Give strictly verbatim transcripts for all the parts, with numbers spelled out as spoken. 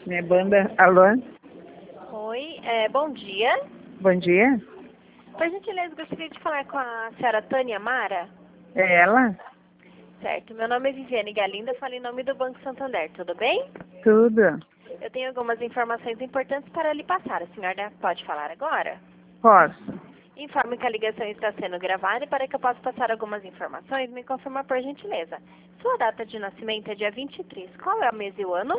Minha banda, alô? Oi, é, bom dia. Bom dia. Por gentileza, gostaria de falar com a senhora Tânia Mara. É ela? Certo, meu nome é Viviane Galinda, falo em nome do Banco Santander, tudo bem? Tudo. Eu tenho algumas informações importantes para lhe passar. A senhora pode falar agora? Posso. Informe que a ligação está sendo gravada e para que eu possa passar algumas informações, me confirma por gentileza. Sua data de nascimento é dia vinte e três. Qual é o mês e o ano?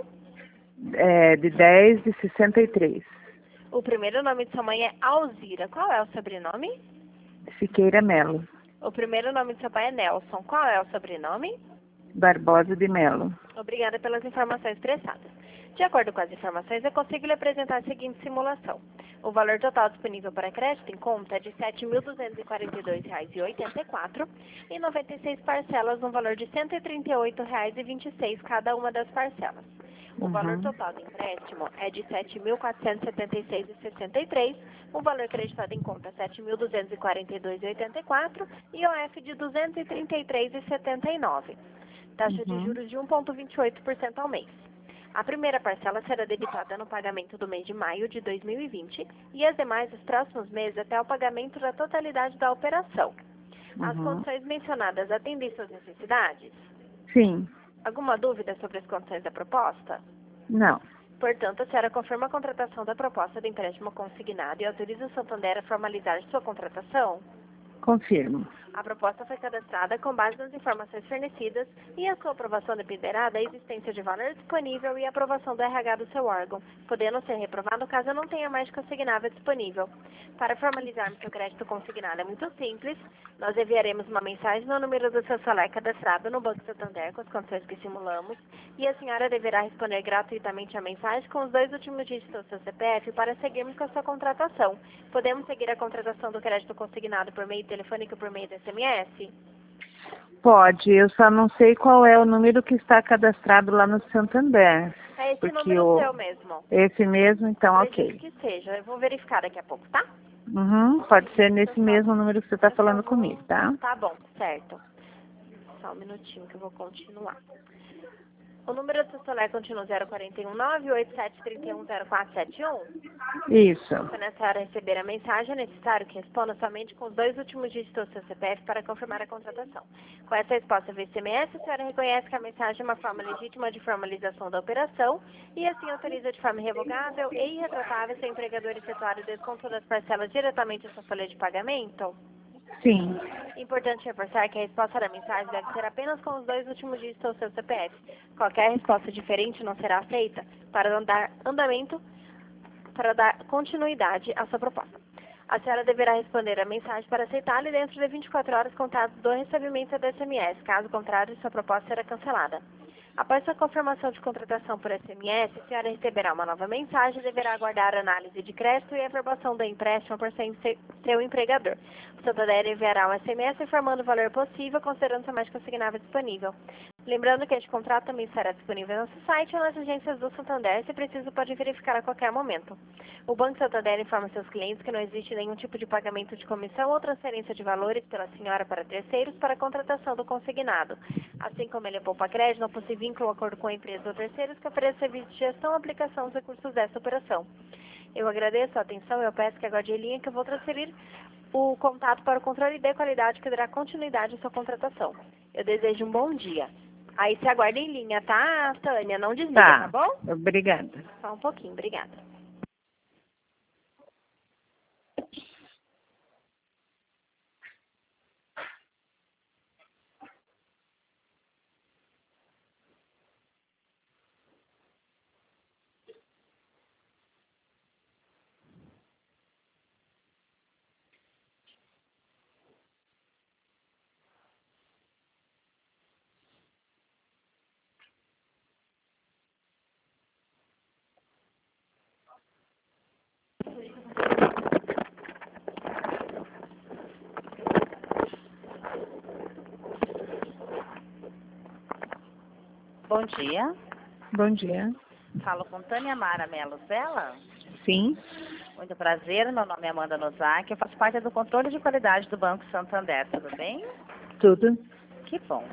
É de dez de sessenta e três. O primeiro nome de sua mãe é Alzira. Qual é o sobrenome? Siqueira Melo. O primeiro nome de seu pai é Nelson. Qual é o sobrenome? Barbosa de Melo. Obrigada pelas informações prestadas. De acordo com as informações, eu consigo lhe apresentar a seguinte simulação. O valor total disponível para crédito em conta é de sete mil duzentos e quarenta e dois reais e oitenta e quatro reais e noventa e seis parcelas no valor de cento e trinta e oito reais e vinte e seis cada uma das parcelas. O Uhum. valor total do empréstimo é de sete mil quatrocentos e setenta e seis reais e sessenta e três centavos, o valor creditado em conta é sete mil duzentos e quarenta e dois reais e oitenta e quatro centavos e o F de duzentos e trinta e três reais e setenta e nove centavos. Taxa de Uhum. juros de um vírgula vinte e oito por cento ao mês. A primeira parcela será debitada no pagamento do mês de maio de dois mil e vinte e as demais nos próximos meses até o pagamento da totalidade da operação. As Uhum. condições mencionadas atendem suas necessidades? Sim. Alguma dúvida sobre as condições da proposta? Não. Portanto, a senhora confirma a contratação da proposta de empréstimo consignado e autoriza o Santander a formalizar sua contratação? Confirmo. A proposta foi cadastrada com base nas informações fornecidas e a sua aprovação dependerá da existência de valor disponível e aprovação do R H do seu órgão, podendo ser reprovado caso não tenha mais consignável disponível. Para formalizarmos seu crédito consignado é muito simples. Nós enviaremos uma mensagem no número do seu celular cadastrado no Banco Santander com as condições que simulamos e a senhora deverá responder gratuitamente a mensagem com os dois últimos dígitos do seu C P F para seguirmos com a sua contratação. Podemos seguir a contratação do crédito consignado por meio telefônico ou por meio de S M S? Pode, eu só não sei qual é o número que está cadastrado lá no Santander. É esse Porque número o... seu mesmo. Esse mesmo, então, Acredito ok. que seja. Eu vou verificar daqui a pouco, tá? Uhum. Pode ser nesse Eu só- mesmo número que você está eu só falando vou- comigo, tá? Tá bom, certo. Só um minutinho que eu vou continuar. O número do seu celular continua zero quatro um nove oito sete três um zero quatro sete um? Isso. Quando a senhora receber a mensagem, é necessário que responda somente com os dois últimos dígitos do seu C P F para confirmar a contratação. Com essa resposta via S M S, a senhora reconhece que a mensagem é uma forma legítima de formalização da operação e assim autoriza de forma irrevogável e irretratável seu empregador efetuar o desconto das parcelas diretamente à sua folha de pagamento? Sim. Importante reforçar que a resposta da mensagem deve ser apenas com os dois últimos dígitos do seu C P F. Qualquer resposta diferente não será aceita para dar andamento, para dar continuidade à sua proposta. A senhora deverá responder a mensagem para aceitá-la dentro de vinte e quatro horas contadas do recebimento da S M S. Caso contrário, sua proposta será cancelada. Após sua confirmação de contratação por S M S, a senhora receberá uma nova mensagem e deverá aguardar a análise de crédito e a aprovação do empréstimo por seu seu empregador. O Santander enviará um S M S informando o valor possível, considerando seu mais consignável disponível. Lembrando que este contrato também será disponível no nosso site ou nas agências do Santander, se preciso pode verificar a qualquer momento. O Banco Santander informa seus clientes que não existe nenhum tipo de pagamento de comissão ou transferência de valores pela senhora para terceiros para a contratação do consignado. Assim como ele é poupa crédito, não possui vínculo ou acordo com a empresa ou terceiros que ofereça serviço de gestão ou aplicação dos recursos desta operação. Eu agradeço a atenção e eu peço que aguarde em linha que eu vou transferir o contato para o controle de qualidade que dará continuidade à sua contratação. Eu desejo um bom dia. Aí se aguarda em linha, tá, Tânia? Não desliga, tá, Tá. bom? Obrigada. Só um pouquinho, obrigada. Bom dia. Bom dia. Falo com Tânia Mara Melo Zella. Sim. Muito prazer, meu nome é Amanda Nozaki, eu faço parte do controle de qualidade do Banco Santander, tudo bem? Tudo. Que bom.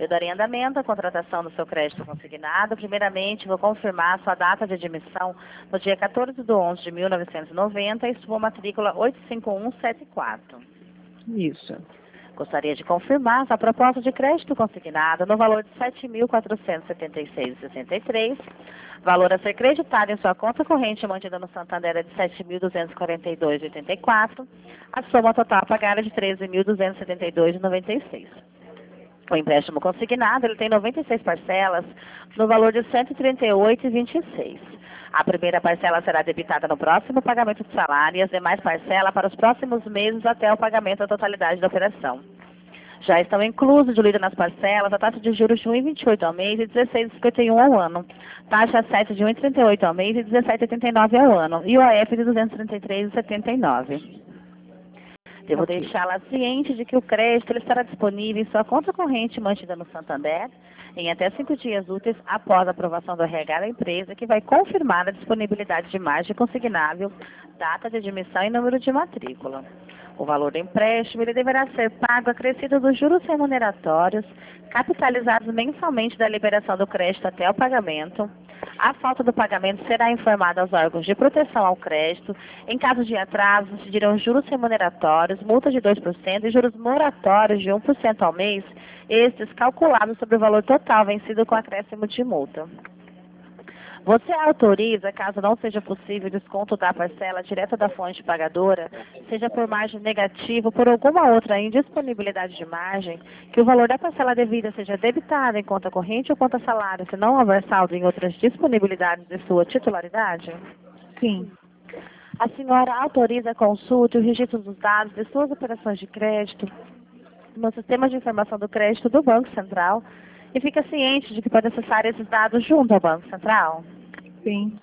Eu darei andamento à contratação do seu crédito consignado. Primeiramente, vou confirmar sua data de admissão no dia quatorze de onze de mil novecentos e noventa e sua matrícula oito cinco um sete quatro. Isso. Gostaria de confirmar sua proposta de crédito consignado no valor de sete mil quatrocentos e setenta e seis reais e sessenta e três centavos. Valor a ser creditado em sua conta corrente mantida no Santander é de sete mil duzentos e quarenta e dois reais e oitenta e quatro centavos. A soma total a pagar é de treze mil duzentos e setenta e dois reais e noventa e seis centavos. O empréstimo consignado ele tem noventa e seis parcelas no valor de cento e trinta e oito reais e vinte e seis centavos. A primeira parcela será debitada no próximo pagamento de salário e as demais parcelas para os próximos meses até o pagamento da totalidade da operação. Já estão inclusos, diluído nas parcelas, a taxa de juros de um vírgula vinte e oito ao mês e dezesseis vírgula cinquenta e um ao ano, taxa sete de um vírgula trinta e oito ao mês e dezessete vírgula oitenta e nove ao ano, e o A F de duzentos e trinta e três vírgula setenta e nove. Devo Ok. deixá-la ciente de que o crédito ele estará disponível em sua conta corrente mantida no Santander em até cinco dias úteis após a aprovação do R H da empresa, que vai confirmar a disponibilidade de margem consignável, data de admissão e número de matrícula. O valor do empréstimo ele deverá ser pago acrescido dos juros remuneratórios, capitalizados mensalmente da liberação do crédito até o pagamento. A falta do pagamento será informada aos órgãos de proteção ao crédito. Em caso de atraso, incidirão juros remuneratórios, multa de dois por cento e juros moratórios de um por cento ao mês, estes calculados sobre o valor total vencido com acréscimo de multa. Você autoriza, caso não seja possível o desconto da parcela direta da fonte pagadora, seja por margem negativa ou por alguma outra indisponibilidade de margem, que o valor da parcela devida seja debitado em conta corrente ou conta salário, se não houver saldo em outras disponibilidades de sua titularidade? Sim. A senhora autoriza a consulta e o registro dos dados de suas operações de crédito no sistema de informação do crédito do Banco Central e fica ciente de que pode acessar esses dados junto ao Banco Central? Sim.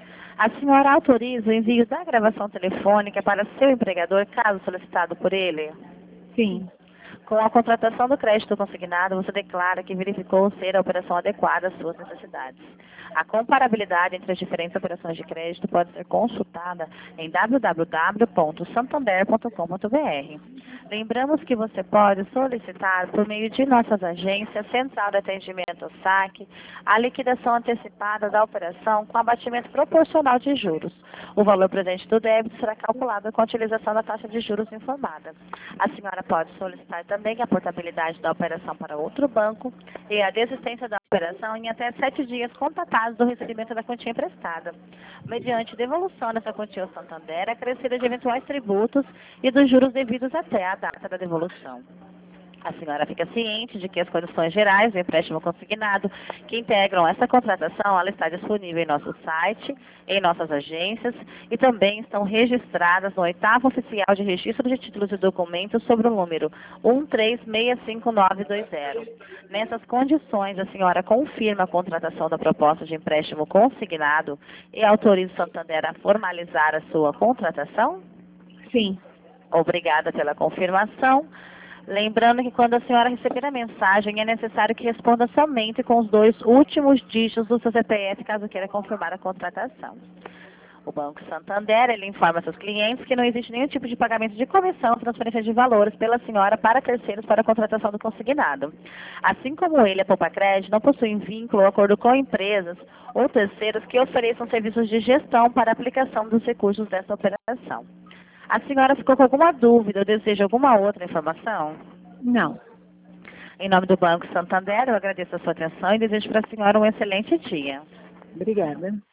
A senhora autoriza o envio da gravação telefônica para seu empregador, caso solicitado por ele? Sim. Com a contratação do crédito consignado, você declara que verificou ser a operação adequada às suas necessidades. A comparabilidade entre as diferentes operações de crédito pode ser consultada em w w w ponto santander ponto com ponto b r. Lembramos que você pode solicitar, por meio de nossas agências, Central de Atendimento ao Saque, a liquidação antecipada da operação com abatimento proporcional de juros. O valor presente do débito será calculado com a utilização da taxa de juros informada. A senhora pode solicitar também a portabilidade da operação para outro banco e a desistência da operação em até sete dias contatados do recebimento da quantia emprestada, mediante devolução dessa quantia ao Santander, acrescida de eventuais tributos e dos juros devidos até a data da devolução. A senhora fica ciente de que as condições gerais do empréstimo consignado que integram essa contratação, ela está disponível em nosso site, em nossas agências e também estão registradas no oitavo oficial de registro de títulos e documentos sobre o número um três seis cinco nove dois zero. Nessas condições, a senhora confirma a contratação da proposta de empréstimo consignado e autoriza o Santander a formalizar a sua contratação? Sim. Obrigada pela confirmação. Lembrando que quando a senhora receber a mensagem, é necessário que responda somente com os dois últimos dígitos do seu C P F, caso queira confirmar a contratação. O Banco Santander, ele informa seus clientes que não existe nenhum tipo de pagamento de comissão ou transferência de valores pela senhora para terceiros para a contratação do consignado. Assim como ele, a Poupa Crédito, não possui vínculo ou acordo com empresas ou terceiros que ofereçam serviços de gestão para a aplicação dos recursos dessa operação. A senhora ficou com alguma dúvida ou deseja alguma outra informação? Não. Em nome do Banco Santander, eu agradeço a sua atenção e desejo para a senhora um excelente dia. Obrigada.